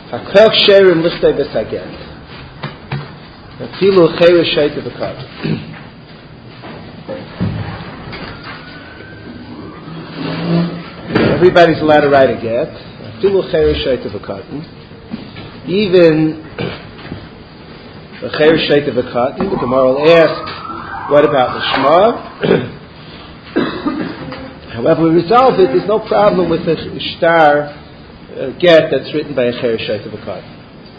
Hakel sherim listei v'saget. Afilu chayre shaita v'katan. Everybody's allowed to write a get. Afilu chayre shaita v'katan. Even the chayre shaita v'katan. The Gemara will ask, what about the shema? However, we resolve it. There's no problem with the shtar get that's written by a chayre shaita v'katan.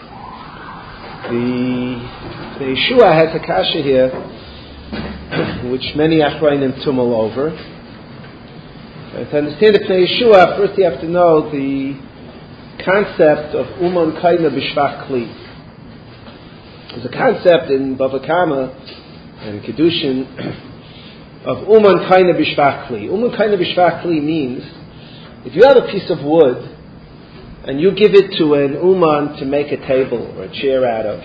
The Yeshua has a kasha here, which many achrayim tumul over. To understand the Pnei Yeshua, first you have to know the concept of uman kaina b'shvach kli. There's a concept in Bava Kama and in Kedushin of uman kaina b'shvach kli. Uman kaina b'shvach kli means if you have a piece of wood and you give it to an uman to make a table or a chair out of,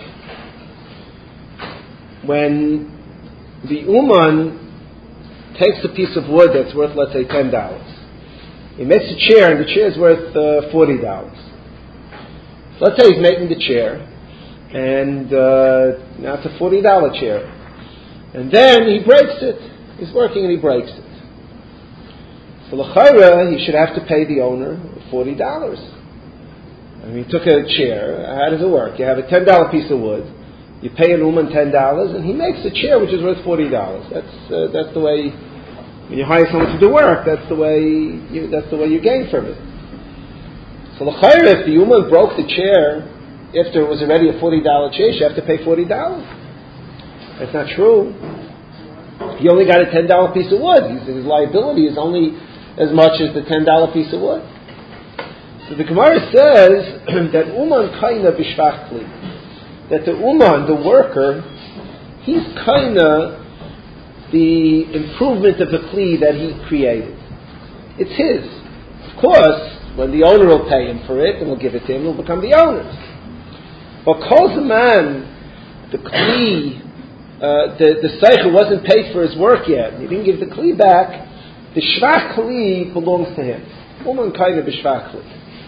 when the uman takes a piece of wood that's worth, let's say, $10, he makes a chair and the chair is worth $40. So let's say he's making the chair and now it's a $40 chair, and then he breaks it. He's working and he breaks it. So l'chayra, he should have to pay the owner $40. I mean, he took a chair. How does it work? You have a $10 piece of wood. You pay an uman $10, and he makes a chair which is worth $40. That's the way. When you hire someone to do work, that's the way you gain from it. So l'chayr, if the uman broke the chair after it was already a $40 chair, you have to pay $40. That's not true. He only got a $10 piece of wood. His liability is only as much as the $10 piece of wood. So the Gemara says that uman kaina b'shvach kli, that the uman, the worker, he's kaina the improvement of the kli that he created. It's his. Of course, when the owner will pay him for it and will give it to him, he'll become the owner's. But kol zaman, the kli, the seichel wasn't paid for his work yet. He didn't give the kli back. The shvach kli belongs to him. Uman kaina b'shvach kli.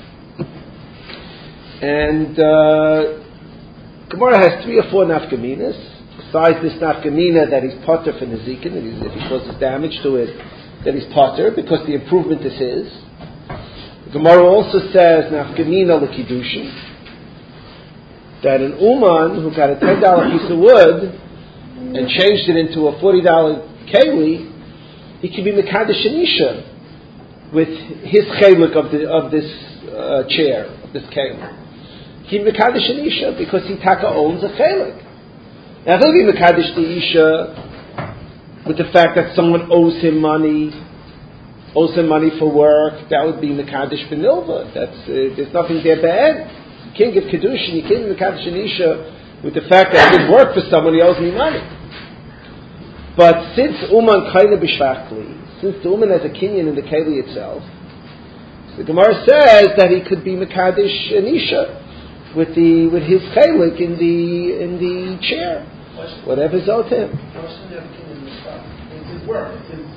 And Gemara has 3 or 4 nafkaminas. Besides this nafkamina that he's potter for nezikin, that if he causes damage to it, that he's potter because the improvement is his. The Gemara also says nafkamina l'kiddushin, that an uman who got a $10 piece of wood and changed it into a $40 keli, he can be mekadesh anisha with his chelik of this chair, of this keli. He mekadesh an isha because he taka owns a chelik. Now he'll be mekadesh the isha with the fact that someone owes him money for work. That would be mekadesh benilva. There's nothing there bad. You can't give kedushin. You can't be mekadesh an isha with the fact that I did work for someone, he owes me money. But since uman kaina b'shvach kli, since the uman has a kinyan in the keli itself, so the Gemara says that he could be mekadesh an isha with his chelik in the chair, whatever's owed to him. It's his work. It's his.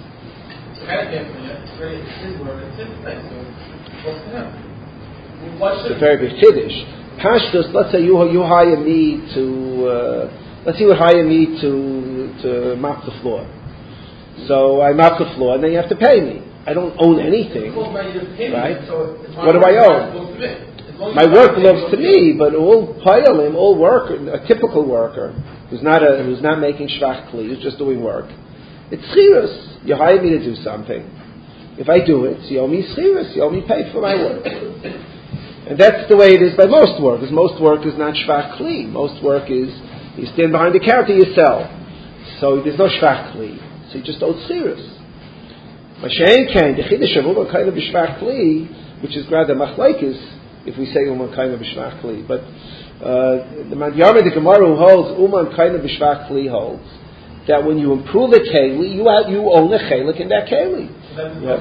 It's his work. It's his thing. So what's to him? It's a very big chiddush. Pashtus, let's say you hire me to. Let's say you hire me to mop the floor. So I mop the floor, and then you have to pay me. I don't own anything, right? What do I own? My work belongs to me, but all payalim, all worker, a typical worker who's not making shvach kli, who's just doing work, it's schirus. You hire me to do something. If I do it, you owe me schirus. You owe me pay for my work. And that's the way it is by most workers. Most work is not shvach kli. Most work is you stand behind the counter, you sell. So there's no shvach kli. So you just owe schirus. Mashen kain the chiddush of uman kaina b'shvach kli, which is rather machlekes, if we say uman kaina b'shvach kli. But the Madhyama, the Gemara who holds uman kaina b'shvach kli holds that when you improve a keli, you own a chelik in that keli. Then means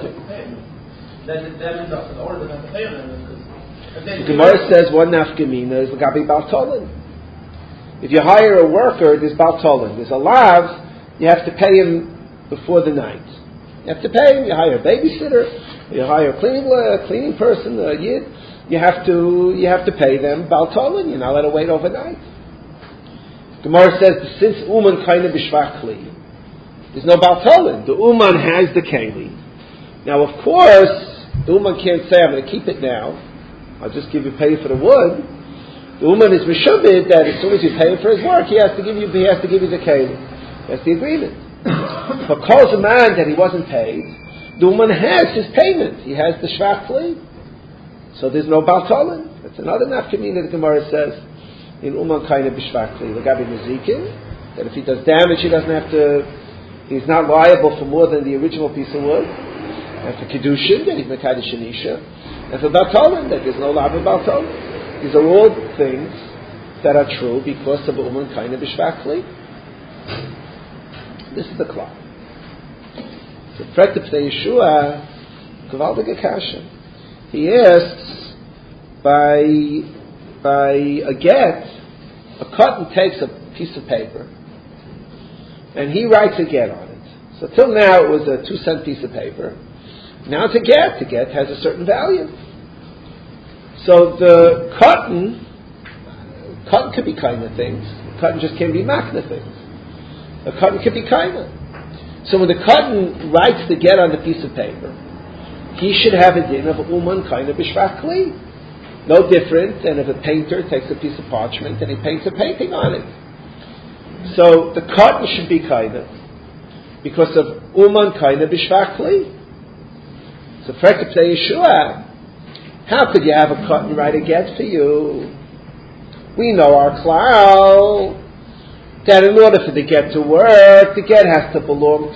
the owner doesn't have to pay him. The Gemara says one nafkamina is l'gabi baltolin. If you hire a worker, there's baltolin. There's a lav, you have to pay him before the night. You have to pay him. You hire a babysitter. You hire a cleaning person, a yid. You have to pay them baltolin. You're not allowed to wait overnight. Gemara says since uman kind of b'shvach kli, there's no baltolin. The uman has the keli. Now, of course, the uman can't say I'm going to keep it now. I'll just pay you for the wood. The uman is mishubid that as soon as you pay him for his work, he has to give you the keli. That's the agreement. But calls a man that he wasn't paid. The uman has his payment. He has the shvach kli. So there's no baltolin. That's another nafkamina the Gemara says in uman kind of b'shvach kli. L'gabi nezikin, that if he does damage, he's not liable for more than the original piece of wood. And for kiddushin, that he's mekadosh an isha. And for baltolin, that there's no lava baltolin. These are all things that are true because of uman kind of b'shvach kli. This is the klal. So, Prekta Pnei Yeshua, Kavaldige Kasha. He asks, by a get, a cotton takes a piece of paper, and he writes a get on it. So till now it was a 2-cent piece of paper. Now it's a get. The get has a certain value. So the cotton could be kind of things. Cotton just can't be makna things. A cotton could be kind of. So when the cotton writes the get on the piece of paper, he should have a din of uman kind of b'shvach kli. No different than if a painter takes a piece of parchment and he paints a painting on it. So the cotton should be kind of because of uman kind of b'shvach kli. So Prekta Pnei Yeshua, how could you have a cotton write a get for you? We know our klal that in order for the get to work, the get has to belong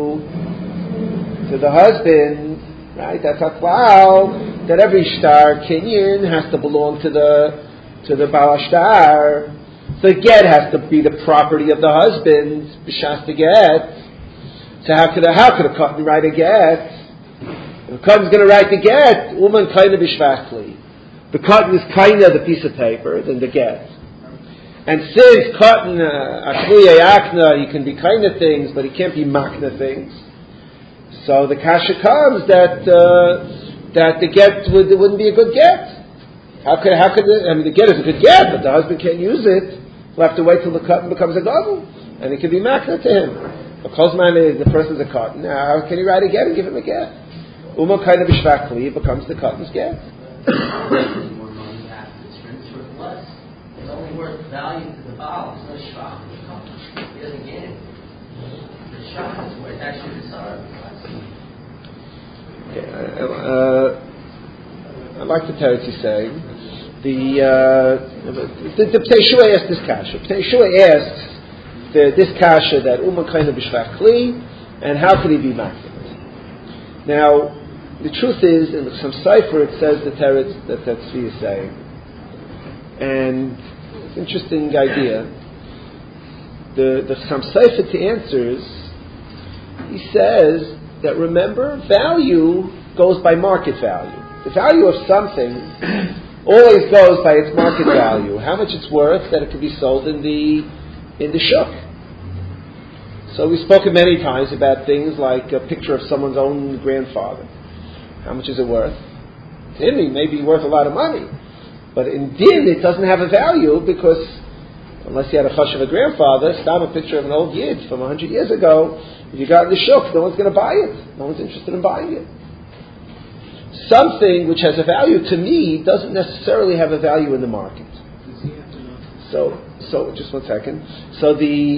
to the husband. Right, that's our klal. That every star kinyan has to belong to the Baal Shtar. The get has to be the property of the husband. B'shas the get. So how could a cotton write a get? If the cotton's going to write the get, uman kind of b'shvach kli. The cotton is kind of the piece of paper than the get. And since cotton akliya akna, he can be kind of things, but he can't be makna things. So the kasha comes that the get wouldn't be a good get. How could the get is a good get, but the husband can't use it. We'll have to wait till the cotton becomes a gadol, and it can be makna to him. Because the person's a cotton, how can he write a get and give him a get? Uma kind of b'shvach kli, it becomes the cotton's get. It's only worth value to the Baal. It's no shvach to the cotton. He doesn't get it. The shvach is worth actually the sorrow. I like the Teretz he's saying. The Pnei Yeshua asked this kasha. Pnei Yeshua asks this kasha that uman kind of b'shvach kli, and how could he be makna? Now, the truth is, in some cipher it says the Teretz that Tzvi is saying, and it's an interesting idea. The Chassam Sofer answers. He says that remember, value goes by market value. The value of something always goes by its market value. How much it's worth that it could be sold in the shuk. So we've spoken many times about things like a picture of someone's own grandfather. How much is it worth? To him, it may be worth a lot of money. But in din, it doesn't have a value because unless you had a chush of a grandfather, stop a picture of an old yid from 100 years ago, if you got in the shuk, no one's going to buy it. No one's interested in buying it. Something which has a value to me doesn't necessarily have a value in the market. So just 1 second. So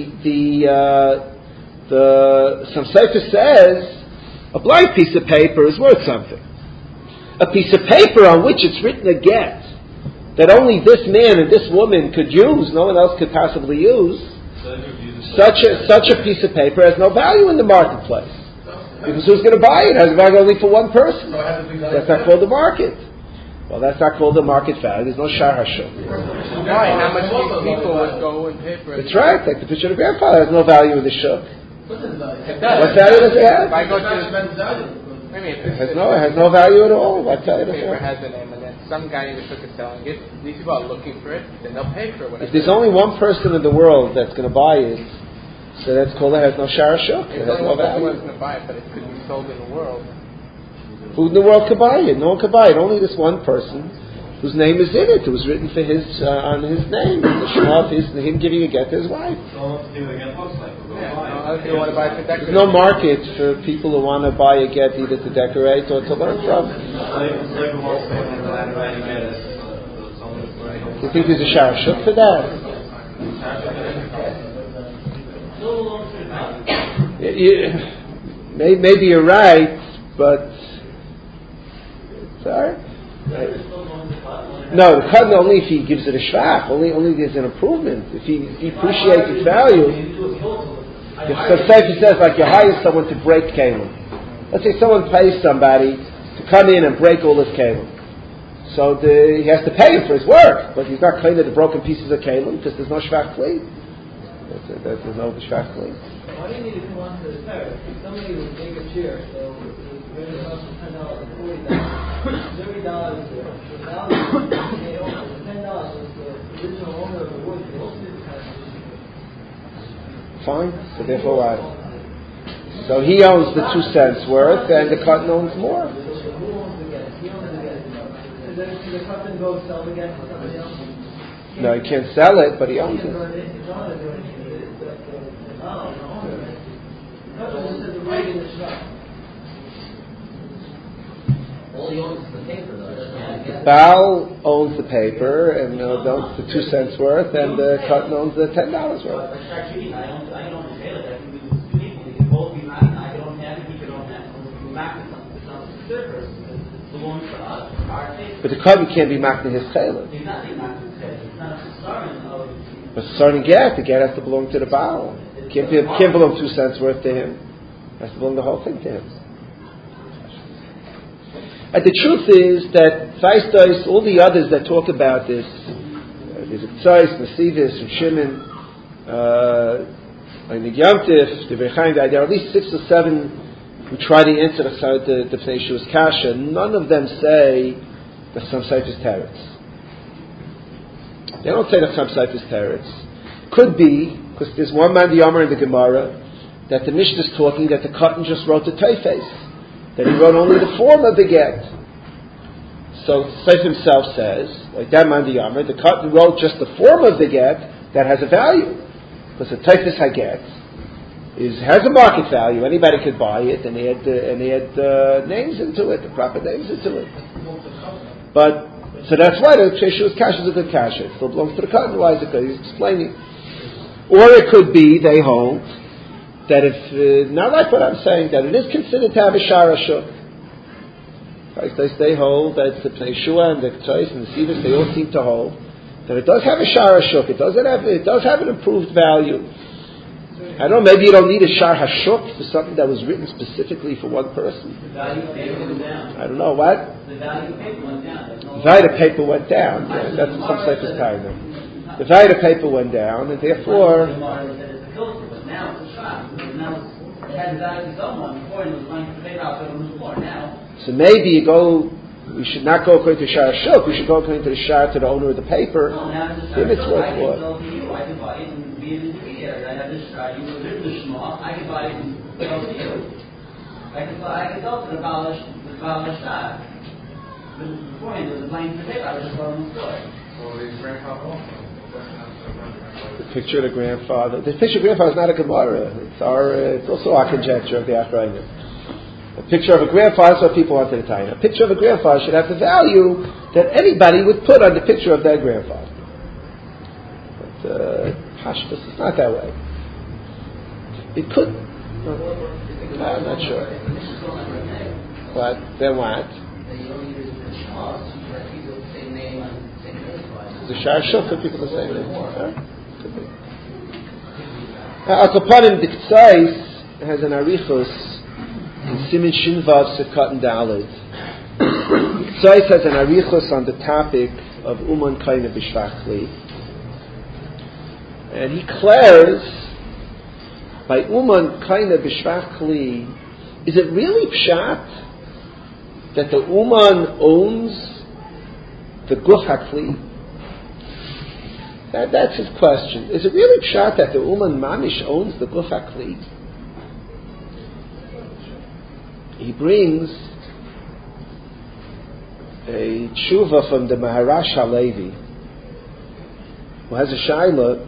some Sefer says a blank piece of paper is worth something. A piece of paper on which it's written a get that only this man and this woman could use, no one else could possibly use. Such a piece of paper has no value in the marketplace. Because who's going to buy it? It has a value only for one person. That's not called the market. Well, that's not called the market value. There's no shar hashuk. Why? How much people would go and pay for it? That's right. Like the picture of the grandfather has no value in the shuk. It does. What value does it have? If I go to It has no value at all. What value does it paper have? has a name, and then some guy in the shuk is selling it. These people are looking for it, then they'll pay for it. If there's only one person in the world that's going to buy it, So that's called it has no shara shuk. It has no value. Someone's going to buy it, but it could be sold in the world. Who in the world could buy it? No one could buy it. Only this one person whose name is in it. It was written for his on his name. The shema of him giving a get to his wife. Other people want to buy it to decorate. There's no market for people who want to buy a get either to decorate or to learn from. Do you think there's a shara shuk for that? Maybe you're right, but sorry. No, the cotton only if he gives it a shvach. Only there's an improvement. If he appreciates its value. If Sefer says like you hire someone to break kelim. Let's say someone pays somebody to come in and break all his kelim. So he has to pay him for his work, but he's not cleaning the broken pieces of kelim because there's no shvach kli. There's no shvach kli. Why do you need to come on to the terrace? If somebody would make a chair, so it costs $10 or $40. $30 there. So now they own the $10 was the original owner of the wood. They also did the Fine. So therefore what? So he owns the 2 cents worth, and the cotton owns more. So who owns the gas? He owns the gas. Does the cotton go sell the gas to somebody else? No, he can't sell it, but he owns it. All he owns is the paper, though. The Baal owns the paper and owns the 2 cents worth, and the cotton owns the $10 worth. But Shachiri, I don't say like that. We can two people. We can both be mad. I don't have it. He can own that. We mad with something. It's not the third person. It belongs to us. Our paper. But the cotton can't be makna his chayla. He's not being mad with his It's not a starting of. But starting the get has to belong to the Baal. Can't belong 2 cents worth to him. Has to belong the whole thing to him. And the truth is that Feistos, all the others that talk about this, there's Tzais, Nasivis, and Shimon, and the Yamtif, the Verchaim, there are at least 6 or 7 who try to answer the Pnei Shu's Kasha. None of them say that some Seif is Teretz. They don't say that some Seif is Teretz. Could be, because there's one man, the Yomer in the Gemara, that the Mishnah is talking that the cotton just wrote the Teifes. That he wrote only the form of the get. So Seif himself says, like that man the Yomer, the cotton wrote just the form of the get that has a value. Because the Teifes HaGet has a market value. Anybody could buy it, and they had names into it, the proper names into it. But so that's why the Sheshu's Kasha is a good Kasha. It still belongs to the cotton. Why is it good? He's explaining. Or it could be they hold that if, not like what I'm saying, that it is considered to have a shara shuk. They hold that the Pnei Shua and the Tzais and the Sivas, they all seem to hold that it does have a shara shuk. It does have an improved value. I don't know, maybe you don't need a shar hashuk for something that was written specifically for one person. The value of paper went down. I don't know, what? The value of paper went down. The value of paper went down. Yeah, that's some type of time. The value of paper went down, and therefore... Now it's a shot. Now it had the value of someone before and it was going to pay out on the floor. Now. So maybe we should not go according to Shar Shuk, we should go according to the Shar to the owner of the paper. No, now it's if it's worth I what? can sell to you, I can buy it and be an intermediary. I have this Shar, you were written the Shema, I can buy it and sell to you. I can sell to the Baal Shar. But beforehand there was a blank paper, I was just on the floor. Well, his grandfather also. The picture of the grandfather. The picture of the grandfather is not a Gemara. It's also our conjecture of the Achrayim. A picture of a grandfather is what people want to the time. A picture of a grandfather should have the value that anybody would put on the picture of their grandfather. But Hashbus is not that way. It could. I'm not sure. But then what? The Shar Shuk could be for the same name. Could be. Now, Akapanim Diktzais has an Arichos in Simin Shinvav Sekot and Daled. Diktzais has an Arichos on the topic of Uman Kaina B'Shvachli. And he declares, by Uman Kaina B'Shvachli, is it really Pshat that the Uman owns the Guf HaKli? That's his question. Is it really pshat that the Uman Mamish owns the Guf HaKli? He brings a tshuva from the Maharash Halevi, who has a shaila.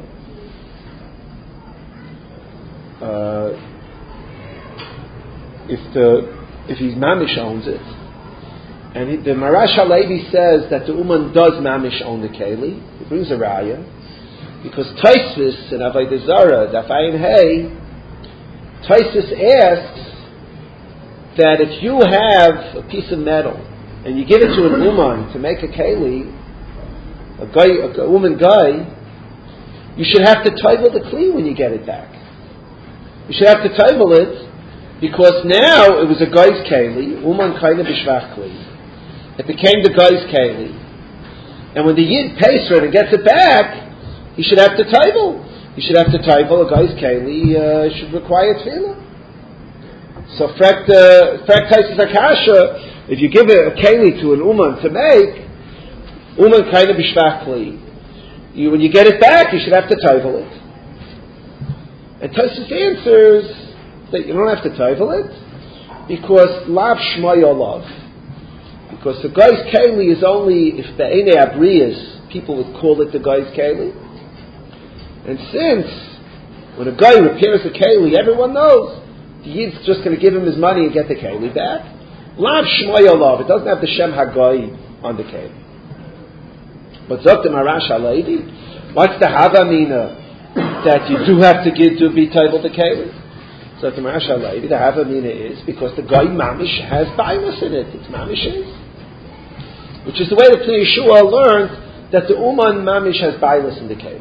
If he's Mamish owns it, and the Maharash Halevi says that the Uman does Mamish own the Keli, he brings a raya, because Tosfos and Avodah Zarah, Daf Ayin Hey, Tosfos asks that if you have a piece of metal and you give it to an Uman to make a Keli, a woman guy, you should have to table the Kli when you get it back. You should have to table it because now it was a guy's Keli, Uman Kaina B'Shvach Kli. It became the guy's Keli. And when the Yid pays for it and gets it back, he should have to table. He should have to table a guy's Keli, should require tefillah. So Frek Taisis Akasha, if you give a Keli to an Uman to make, Uman Kaina B'Shvach Kli, when you get it back, you should have to table it. And Tosfos answers that you don't have to table it because Lav Shmai Olav. Because the guy's Keli is only if the Eine Abriyas, people would call it the guy's Keli. And since when a guy repairs a Keli, everyone knows the Yid's just going to give him his money and get the Keli back. Lav Shmai Olav, it doesn't have the Shem Hagai on the Keli. But Zok the Maharash Halevi, what's the Havamina that you do have to give to be titled the Keli? So the Maharash Halevi, the Havamina is because the guy Mamish has Bailus in it. It's Mamishes. Which is the way the Pnei Yeshua learned that the Uman Mamish has Bailus in the Keli.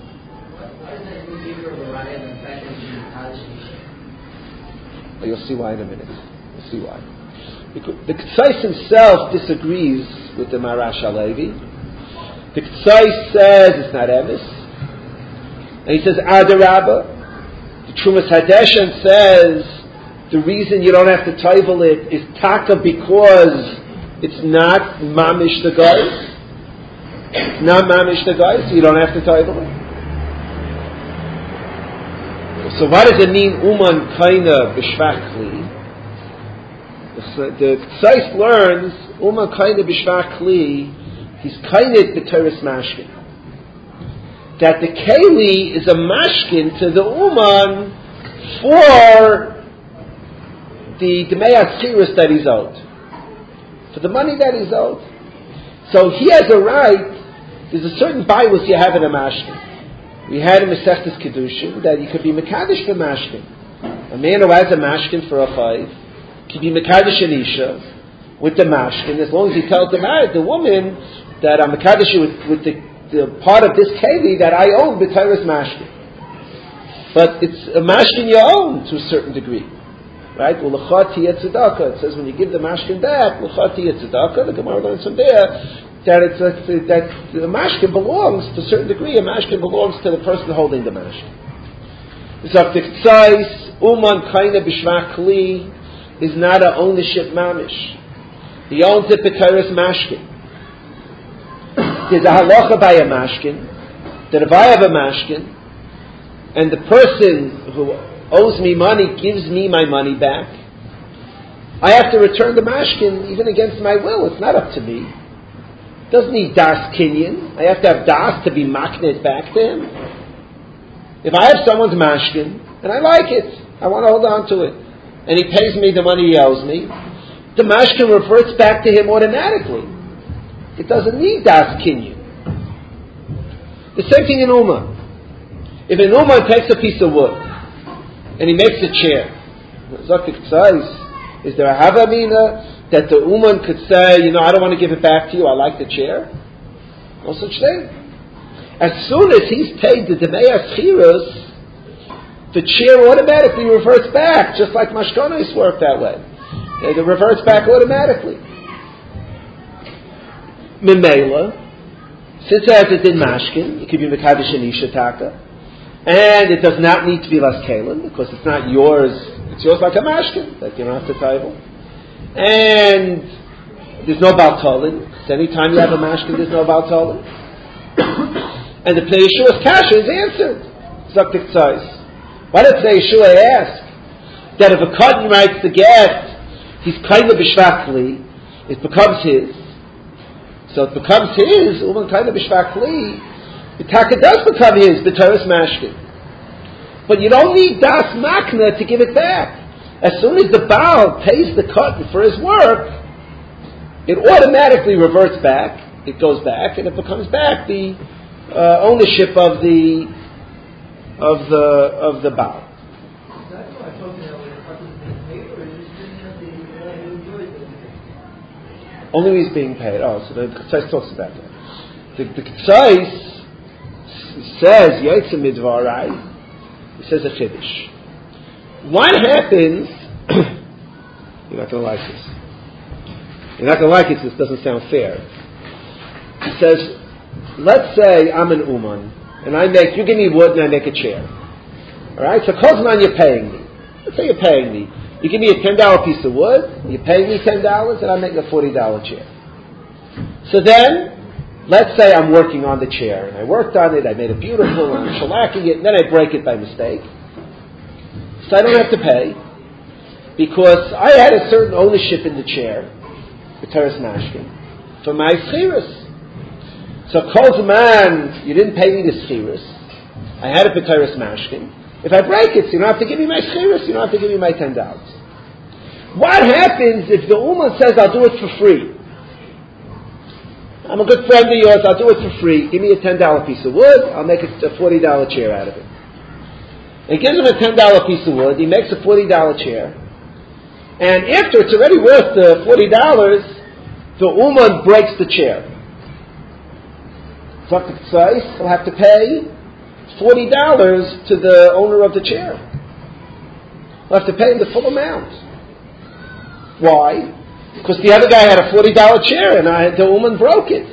Well, you'll see why in a minute. You'll see why. Because the Ketzais himself disagrees with the Maharash Halevi. The Ketzais says it's not Emes. And he says, Adarabba. The Trumas Hadeshan says the reason you don't have to table it is taka because it's not Mamish the guys. It's not Mamish the guys, so you don't have to table it. So what does it mean, Uman Kaina B'Shvach Kli? The Tzais learns, Uman Kaina B'Shvach Kli, he's Kainit B'Teres Mashkin. That the Keli is a Mashkin to the Uman for the Dmei Atzirus that he's owed. For the money that he's owed. So he has a right, there's a certain Bailus you have in a Mashkin. We had in Masechtas Kedushin that you could be Mekadosh for Mashkin. A man who has a Mashkin for a chayv could be Mekadosh an Isha with the Mashkin as long as he tells the woman that I'm Mekadosh with the part of this Keli that I own B'Teiras Mashkin. But it's a Mashkin you own to a certain degree. Right? Well, L'cha Tiyeh Tzedakah. It says when you give the Mashkin back, L'cha Tiyeh Tzedakah, the Gemara learns from there, that the mashkin belongs to a certain degree. A mashkin belongs to the person holding the mashkin. Zaktiktzais Uman Kaina B'Shvach Kli is not an ownership mamish. He owns it b'Teiras mashkin. There's a halacha by a mashkin that if I have a mashkin and the person who owes me money gives me my money back, I have to return the mashkin even against my will. It's not up to me. Doesn't need das kinyan. I have to have das to be maknet back to him. If I have someone's mashkin and I like it, I want to hold on to it, and he pays me the money he owes me, the mashkin reverts back to him automatically. It doesn't need das kinyan. The same thing in Uma. If an Uma takes a piece of wood and he makes a chair, is there a havamina that the Uman could say, I don't want to give it back to you, I like the chair? No such thing. As soon as he's paid the Demei Atzirus, the chair automatically reverts back, just like Mashkonos work that way. It reverts back automatically. Memela, since it has a din mashkin, it could be Mekadosh and Isha Taka, and it does not need to be Las Kalim, because it's not yours, it's yours like a mashkin, that you don't have to table. And there's no Baltolin. So anytime you have a mashkin, there's no Baltolin. And the Pnei Yeshua's kasha is answered. Zok Tzais. Why did Pnei Yeshua ask that if a cotton writes the get, he's kind of b'shvachli, it becomes his. So it becomes his, uman kind of b'shvachli, the taka does become his, b'teres mashkin. But you don't need das makna to give it back. As soon as the Baal pays the cotton for his work, it automatically reverts back, it goes back, and it becomes back the ownership of the Baal. That's why I told you that when the cotton is being paid for, you just didn't have the one who enjoys it. Only when he's being paid. Oh, so the Ketzais talks about that. The Ketzais says, Yaitze midvarai, he says a chiddush. What happens, you're not going to like this. You're not going to like it because this doesn't sound fair. He says, let's say I'm an uman, and you give me wood and I make a chair. Alright, so Kozman you're paying me. Let's say you're paying me. You give me a $10 piece of wood, you're paying me $10, and I'm making a $40 chair. So then, let's say I'm working on the chair, and I worked on it, I made it beautiful, and I'm shellacking it, and then I break it by mistake. So I don't have to pay, because I had a certain ownership in the chair, the Teres Mashkin, for my schiras. So Kozman, you didn't pay me the schiras. I had it for Teres Mashkin. If I break it, so you don't have to give me my schiras, you don't have to give me my $10. What happens if the Uman says, I'll do it for free? I'm a good friend of yours, I'll do it for free. Give me a $10 piece of wood, I'll make a $40 chair out of it. He gives him a $10 piece of wood, he makes a $40 chair, and after it's already worth the $40, the Uman breaks the chair. Dr. Tzais will have to pay $40 to the owner of the chair. He'll have to pay him the full amount. Why? Because the other guy had a $40 chair and the Uman broke it.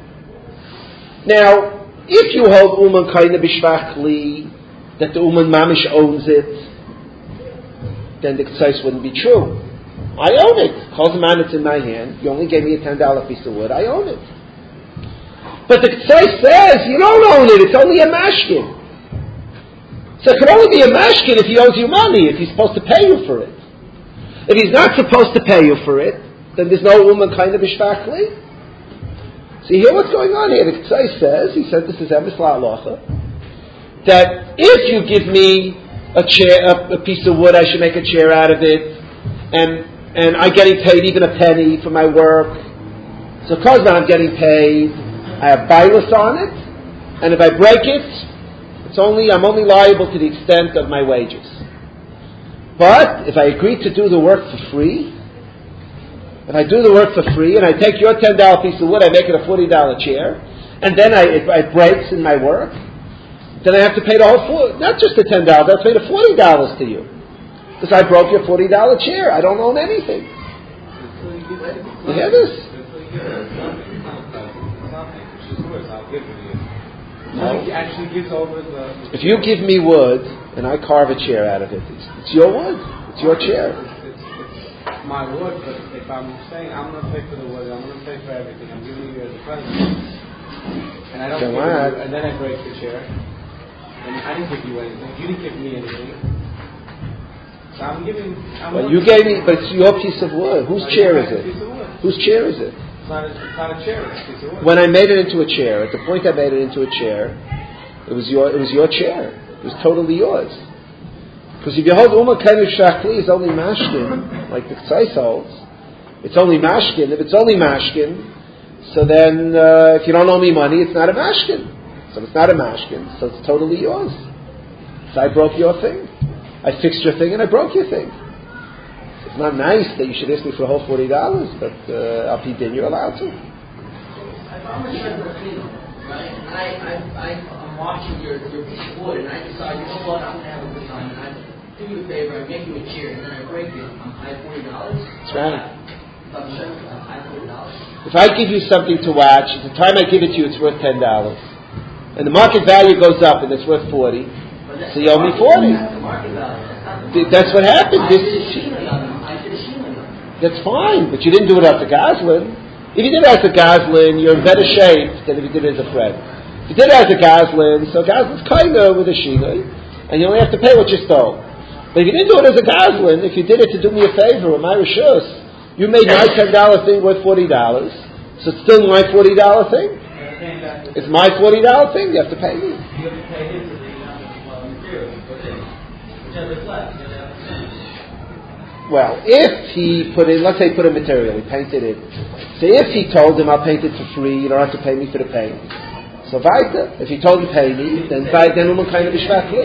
Now, if you hold Uman Kaina Bishvachli, that the Uman Mamish owns it, then the Tzais wouldn't be true. I own it. Calls the man, it's in my hand. You only gave me a $10 piece of wood. I own it. But the Tzais says, you don't own it. It's only a mashkin. So it can only be a mashkin if he owes you money, if he's supposed to pay you for it. If he's not supposed to pay you for it, then there's no Uman kind of bishvachli. So you hear what's going on here. The Tzais says, he said this is emes la'alocha, that if you give me a chair, a piece of wood, I should make a chair out of it, and I'm getting paid even a penny for my work. So because now I'm getting paid, I have bailus on it, and if I break it, I'm only liable to the extent of my wages. But if I agree to do the work for free, if I do the work for free, and I take your $10 piece of wood, I make it a $40 chair, and then it breaks in my work, then I have to pay the whole not just the $10, I have to pay the $40 to you. Because I broke your $40 chair. I don't own anything. You hear this? No. He actually gives over the... If you give me wood, and I carve a chair out of it, it's your wood. It's your chair. It's my wood, but if I'm saying I'm going to pay for the wood, I'm going to pay for everything, I'm giving you as a present, and I don't give you, and then I break the chair, and I didn't give you anything, you didn't give me anything, so I'm giving... you gave me, but it's your piece of wood. Whose chair is it? Whose chair is it? It's not a chair, it's a piece of wood. When I made it into a chair, at the point I made it into a chair, it was your chair. It was totally yours. Because if you hold Uma Kainu Shachli is only mashkin, like the Tzais holds, it's only mashkin. If it's only mashkin, so then if you don't owe me money, it's not a mashkin. So it's not a mashkin, so it's totally yours. So I broke your thing. I fixed your thing and I broke your thing. It's not nice that you should ask me for a whole $40, but al pi din you're allowed to. If I'm a chef right, and I'm watching your piece of wood, and I decide, you know what, I'm going to have a good time, and I do you a favor, I make you a chair, and then I break it, I'm high $40. That's right. If I'm a chef, I'm high $40. If I give you something to watch, at the time I give it to you, it's worth $10, and the market value goes up, and it's worth $40, so you owe me $40. That's the market value. That's what happened. That's fine, but you didn't do it after Goslin. If you did it after Goslin, you're in better shape than if you did it as a friend. You did it as a Goslin, so Goslin's kind of with a Shinoi, and you only have to pay what you stole. But if you didn't do it as a Goslin, if you did it to do me a favor with my Rishus, you made my $10 thing worth $40, so it's still my $40 thing? It's my $40 thing, you have to pay me. You have to pay him for the amount of material you put in. Whichever's left, you have to pay. Well, if he put in, let's say he put in material, he painted it. So if he told him, I'll paint it for free, you don't have to pay me for the paint. So weiter, if he told him pay me, then we'll kind of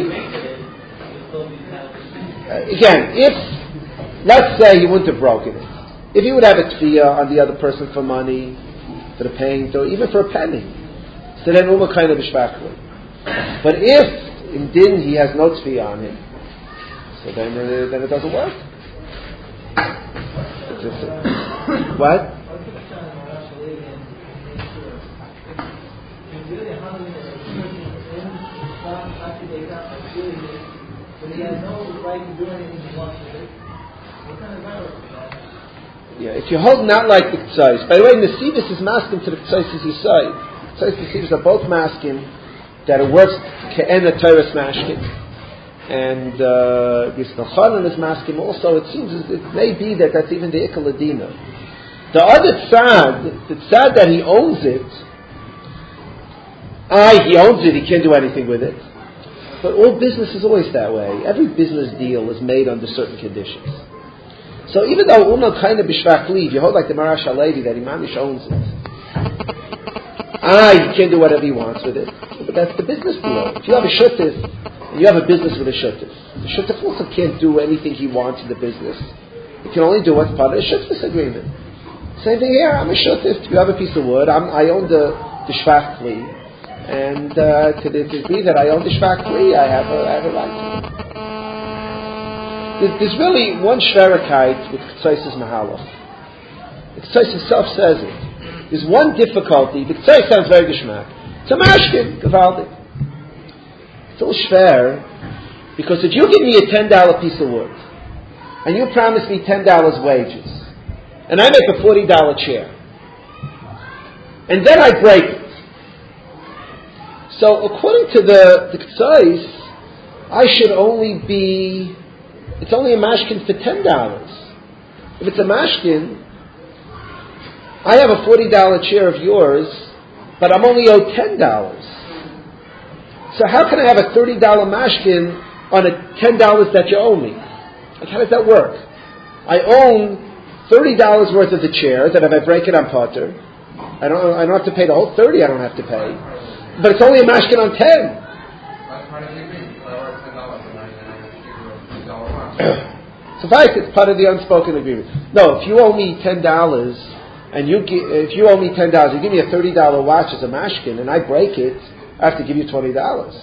again, if, let's say he wouldn't have broken it. If he would have a tfiyah on the other person for money, for the paint, or even for a penny, so then Uma kind of ishvachli. But if in din he has no tfiyah on him, so then it doesn't work. What? Yeah, if you hold not like the K'tzais. By the way, Nesivus is masking to the K'tzais as you say. K'tzais and Nesivus are both masking that it works ke'en a Torah mashkin. And Yisrael Chanan is masking also. It seems it may be that that's even the Ikal Adina. The other tzad, the tzad that he owns it, he owns it, he can't do anything with it. But all business is always that way. Every business deal is made under certain conditions. So even though Umar kind of b'shvach leave, you hold like the Marash lady that Imamish owns it. He can't do whatever he wants with it. But that's the business deal. If you have a shuttif, and you have a business with a shuttif, the shuttif also can't do anything he wants in the business. He can only do what's part of the shuttif agreement. Same thing here. I'm a shuttif. You have a piece of wood. I own the shvach kli. And to the degree that I own the shvach kli, I have a right to it. There's really one shverikite with K'tzais' Mahalach. The K'tzais himself says it. There's one difficulty. The K'tzais sounds very geshmak. It's a mashkin, gavaldik. It's a little shver, because if you give me a $10 piece of wood, and you promise me $10 wages, and I make a $40 chair, and then I break it. So according to the K'tzais, I should only be, it's only a mashkin for $10. If it's a mashkin, I have a $40 chair of yours, but I'm only owed $10. So how can I have a $30 mashkin on a $10 that you owe me? Like, how does that work? I own $30 worth of the chair that if I break it, I'm potter. I don't have to pay the whole 30. I don't have to pay, but it's only a mashkin on 10. So it's part of the unspoken agreement. No, if you owe me $10 and if you owe me $10, you give me a $30 watch as a mashkin, and I break it, I have to give you $20.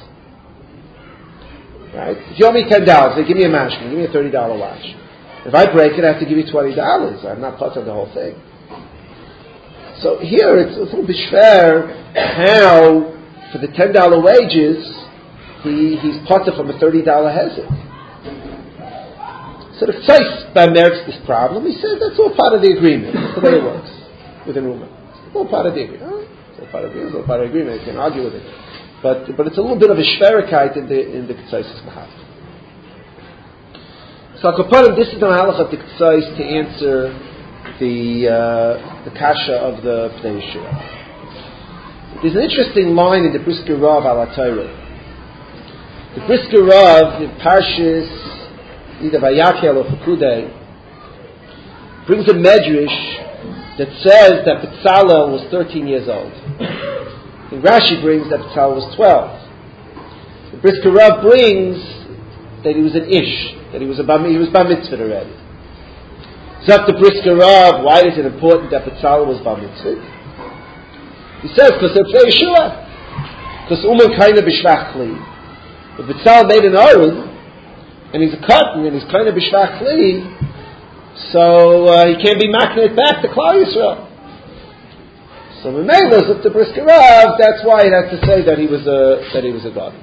Right? If you owe me $10, they give me a mashkin, give me a $30 watch. If I break it, I have to give you $20. I'm not part of the whole thing. So here it's a little bit fair how for the $10 wages he's part of from a $30 hezek. So the K'tzais merits this problem. He says that's all part of the agreement. That's the way it works within Ruma. It's all part of the agreement. It's all part of the agreement. It's all part of the agreement. You can argue with it, but it's a little bit of a shverikite in the K'tzais' mahal. So Al-Kaparim, this is the mahalach of the K'tzais to answer the kasha of the Pnei Yeshua. There's an interesting line in the Brisker Rav al HaTorah. The Brisker Rav, the Parshas either Vayakel or Pekudei, brings a medrash that says that Betzalel was 13 years old. And Rashi brings that Betzalel was 12. The Brisker Rav brings that he was an ish, that he was bar mitzvah already. So after Brisker Rav, why is it important that Betzalel was bar mitzvah? He says because it's Yeshua, because Uman Kaina b'shvach kli. If Betzalel made an oath, and he's a cotton, and he's kind of b'shvach kli, so he can't be makneh back to Klal Yisrael. So Memela looked at Brisker Rav. That's why it has to say that he was a god.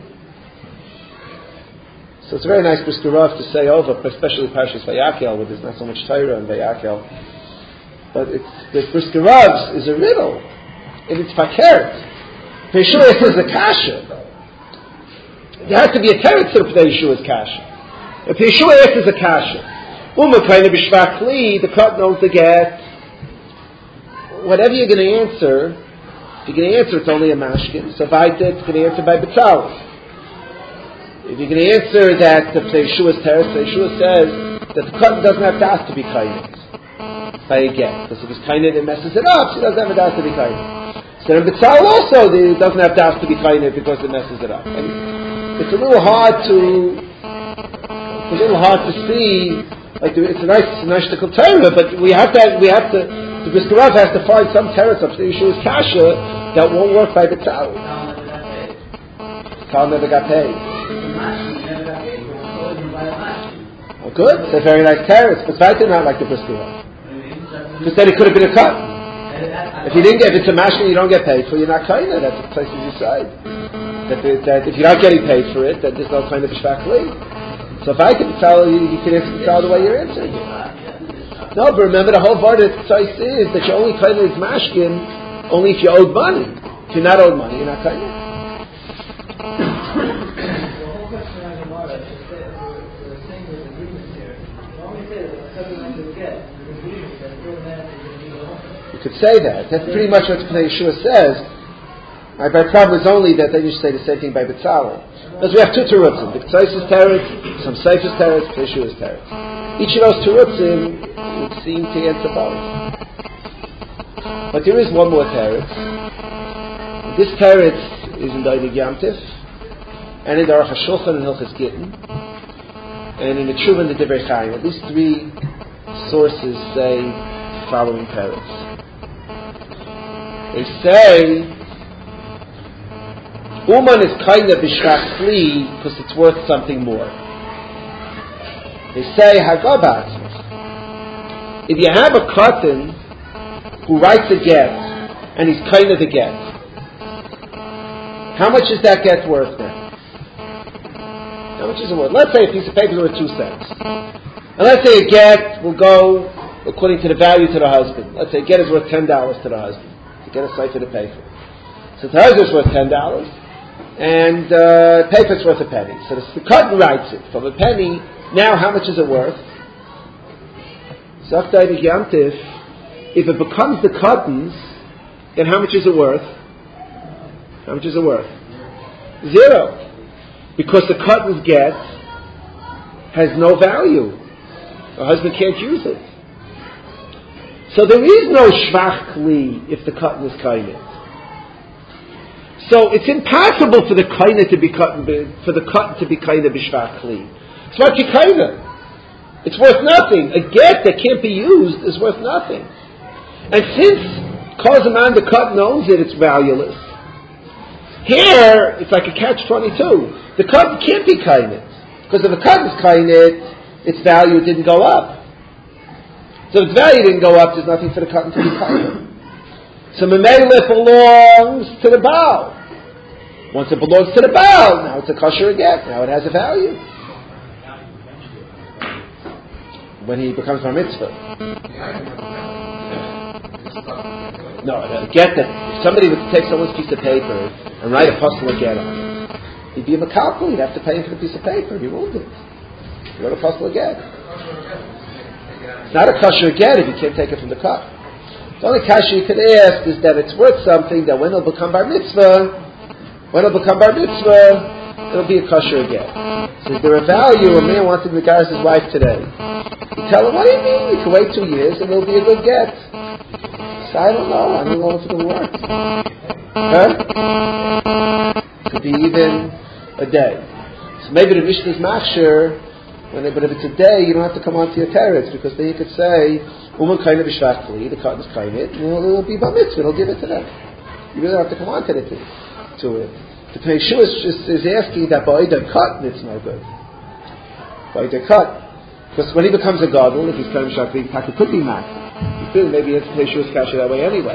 So it's a very nice Brisker Rav to say over, especially Parshas Vayakel, where there's not so much Torah in Vayakel. But the Brisker Rav is a riddle, and it's fakert. Pnei Yeshua is a kasha. There has to be a teretz for Pnei Yeshua's kasha. If Pnei Yeshua is a kasha, kind of b'shvach kli, the cut owns the get. Whatever you're going to answer, if you're going to answer, it's only a mashkin. So Vaita, it's going to answer by B'tzal. If you're going to answer that the Pnei Yeshua's teretz, Pnei Yeshua says that the cut doesn't have das to be kainet by a get. Because if he's kainet, it messes it up, so he doesn't have a das to be kainet. So in B'tzal also, it doesn't have das to be kainet because it messes it up. And it's a little hard to see. Like it's a nice shtickle Torah, but we have to. The Brisker Rav has to find some teretz of Pnei Yeshua's kasha that won't work by B'tzal. Kal never got paid. Oh, good. It's a very nice teretz, but Vaita not like the Brisker Rav. Because then it could have been a cut. If it's a mashkin you don't get paid for, you're not kaina. That's the place you decide. That if you're not getting paid for it, then there's no kind of b'shvach li. So if I could tell you can answer the way you're answering it. No, but remember the whole part of the tzais is that you're only kaina is mashkin only if you owed money. If you're not owed money, you're not kaina. The whole question I have about it is that we're saying there's agreement here. When we say that something like this get, there's agreement that it doesn't have to be a You could say that. That's pretty much what Pnei Yeshua says. My problem is only that then you say the same thing by B'tzalel. Because we have two terutzim. The Ktsais's teretz, some Seif's teretz, Pnei Yeshua's teretz. Each of those terutzim would seem to answer both. But there is one more teretz. This teretz is in Dainig Yamtiv, and in the Aruch HaShulchan and Hilchas Gittin, and in the Tshuva and the Divrei Chaim. At least three sources say the following teretz. They say Uman is kind of b'shvach kli because it's worth something more. They say Hagabat. If you have a katan who writes a get and he's kind of the get, how much is that get worth now? How much is it worth? Let's say a piece of paper is worth 2 cents, and let's say a get will go according to the value to the husband. Let's say a get is worth $10 to the husband to get a cipher to pay for. So the husband's worth $10. And paper's worth a penny. So the cotton writes it from a penny. Now, how much is it worth? If it becomes the cotton's, then how much is it worth? How much is it worth? 0. Because the cotton's get has no value. The husband can't use it. So there is no shvach kli if the cotton is kainit. So it's impossible for the kaina to be cotton to be kaina b'shvach kli. It's like kaina. It's worth nothing. A get that can't be used is worth nothing. And since Kozaman the cotton owns it, it's valueless. Here it's like a catch-22. The cotton can't be kainit because if the cotton's kainit, its value didn't go up. So if its value didn't go up, there's nothing for the cotton to be kainit. So Memele belongs to the Baal. Once it belongs to the Baal, now it's a kosher again. Now it has a value. When he becomes bar mitzvah. No, get that. If somebody would take someone's piece of paper and write a puzzle again on it, he'd be a makalkal. He'd have to pay him for the piece of paper. He won't do it. He wrote a puzzle again. It's not a kosher again if you can't take it from the cup. The only kasha you could ask is that it's worth something that when it'll become bar mitzvah, it'll be a kosher again. So is there a value? A man wants to regard his wife today. You tell him, what do you mean? You can wait 2 years and it'll be a good get. So I don't know if it'll work. Huh? Could be even a day. So maybe the Mishnah's machshir, but if it's a day, you don't have to come on to your teretz, because then you could say, Uman kaina b'shvach kli, the cotton's kainit, and it'll be bar mitzvah, it'll give it to them. You really don't have to come on to it. The Pnei Yeshua is asking that by the cotton it's no good. By the cut. Because when he becomes a gadol, if he's kaina b'shvach kli, it could be mak. Maybe it's Pnei Yeshua's kasha that way anyway.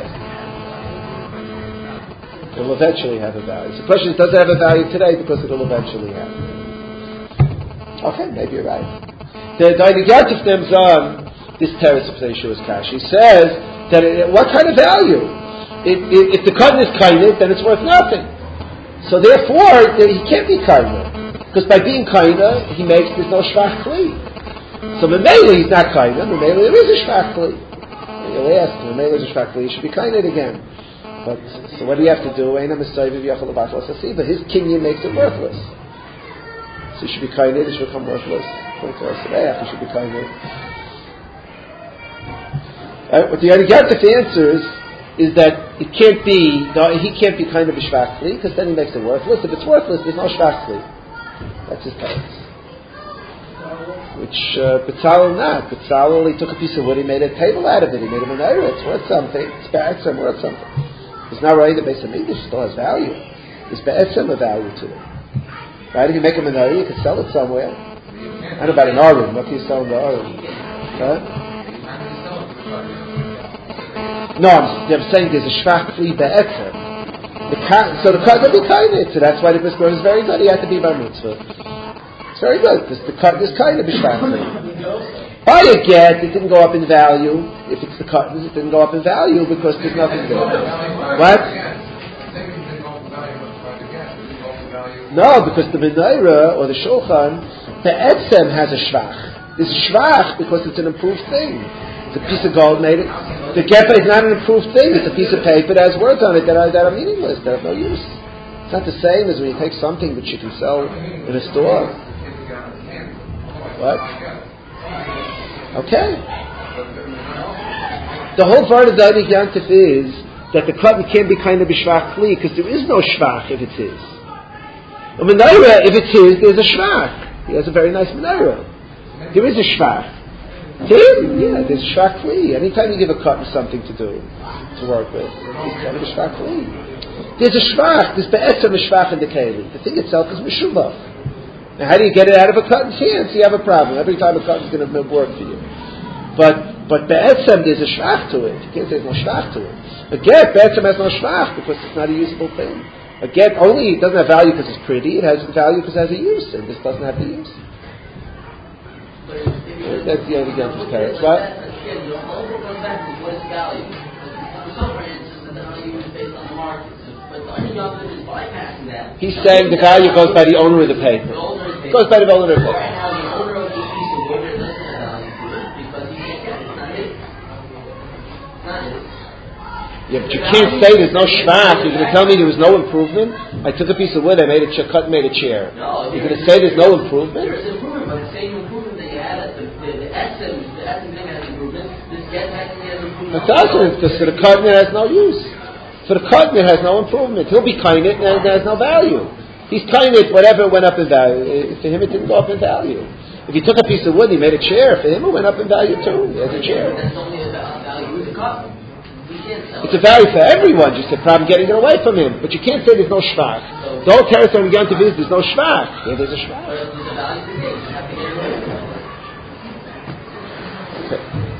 It will eventually have a value. So the question is, does it have a value today? Because it will eventually have. Okay, maybe you're right. The Dainig Yamtiv stems on this teretz of Pnei Yeshua's kasha. He says that what kind of value? if the cotton is kainit, then it's worth nothing. So therefore, he can't be kainit. Because by being kainit, there's no shvach kli. So Memele, he's not kainit. Memele, there is a shvach kli. You'll ask, Memele is a shvach kli, he should be kainit again. But, so what do you have to do? But his kinyan makes it worthless. So he should be kainit, it should become worthless. According to us today, he should be kainit. What the Arigatif answers is that he can't be kind of a shvach kli, because then he makes it worthless. If it's worthless, there's no shvach kli. That's his teretz. Which Betzalel not. Betzalel, he took a piece of wood, he made a table out of it, he made a menorah. It's worth something. It's be'etzem worth something. It's not right. The base of English still has value. There's be'etzem a value to it. Right? If you make a menorah, you can sell it somewhere. I don't know about an arum. What can you sell in the arum? Huh? No, I'm saying there's a shvach kli be'etzem. So the cotton will be kainit. So that's why the brisker is very good. He had to be bar mitzvah. It's very good because the cotton is kind of a shvach kli. Buy a get, it didn't go up in value. If it's the cotton, it didn't go up in value because there's nothing there. What? No, because the menorah or the shulchan, the etzem has a shvach. There's a shvach because it's an improved thing. It's a piece of gold made it. The gepa is not an improved thing. It's a piece of paper that has words on it that are meaningless, that have no use. It's not the same as when you take something which you can sell in a store. What? Okay. The whole part of David Yantif is that the cotton can't be kind of a shvach kli because there is no shvach if it's his. A menorah, if it's his, there's a shvach. He has a very nice menorah. There is a shvach. There's a shvach kli. Anytime you give a cotton something to do, to work with, it's kind of a shvach kli. There's a shvach. There's be'etzem a shvach in the keli. The thing itself is meshubach. Now, how do you get it out of a cotton's hands? You have a problem. Every time a cotton's going to work for you. But be'etzem, there's a shvach to it. You can't say there's no shvach to it. A get, be'etzem has no shvach because it's not a usable thing. A get only, it doesn't have value because it's pretty. It has value because it has a use, and this doesn't have the use. That's the only Yantif's teretz. What? Again, the whole book goes back to what is value. For some, for instance, the value is based on the market. But the only Yantif is bypassing that. He's saying the value goes by the owner of the paper. The owner of the paper. Goes by the owner of the paper. Right now, the owner of the piece of wood doesn't have value to it because he can't get it. It's not his. It's not his. Yeah, but you can't say there's no shvach. You're going to tell me there was no improvement? I took a piece of wood, I made made a chair. No, you're going to say there's no improvement? There is improvement, but the same improvement that you had at the essence thing has improvement. This get has improvement. It doesn't, because for the cotton it has no use. For the cotton it has no improvement. He'll be kind it and it has no value. He's kind it, whatever went up in value. For him it didn't go up in value. If he took a piece of wood and he made a chair, for him it went up in value too. He has a chair. That's only a value with the cotton. It's a value for everyone, just a problem getting it away from him. But you can't say there's no shvach. The whole teretz on Yantif is there's no shvach. Yeah, there's a shvach. Okay.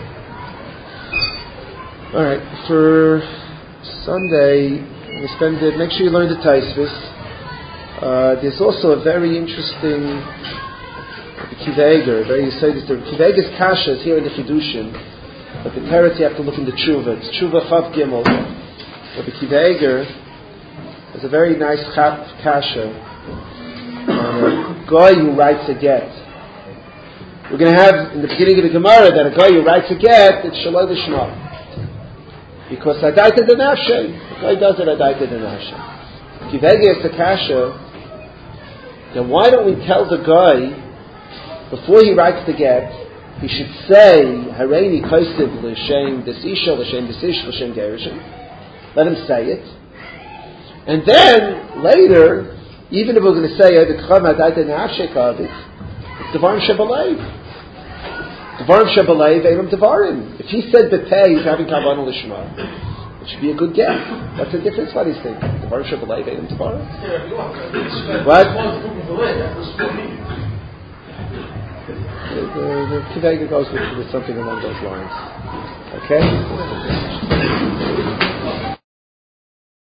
All right. For Sunday, we spend it. Make sure you learn the Taisvis. There's also a very interesting Kiva Very you say this. The Kiva Eger's kasha is here in the Chidushim. But the teretz you have to look in the tshuva. It's tshuva chav gimel. But the Kiva Eger has a very nice kasha on a guy who writes a get. We're going to have in the beginning of the Gemara that a guy who writes a get, it's shaloi l'shma. Because adaita denafshe. The guy does it adaita denafshe. Kiva Eger has the kasha. Then why don't we tell the guy before he writes the get? He should say, Hareini Kaisid L'Shem Desisha, L'Shem Desish, L'Shem Gerishim. Let him say it. And then, later, even if we're going to say, it's Devarim Shebalev. Devarim Shebalev, Elam Devarim. If he said B'peh, he's having Kavanah L'Shema. It should be a good get. What's the difference? What he's thinking? Devarim Shebalev, Elam Devarim. What? The Kiva Eger goes with something along those lines. Okay?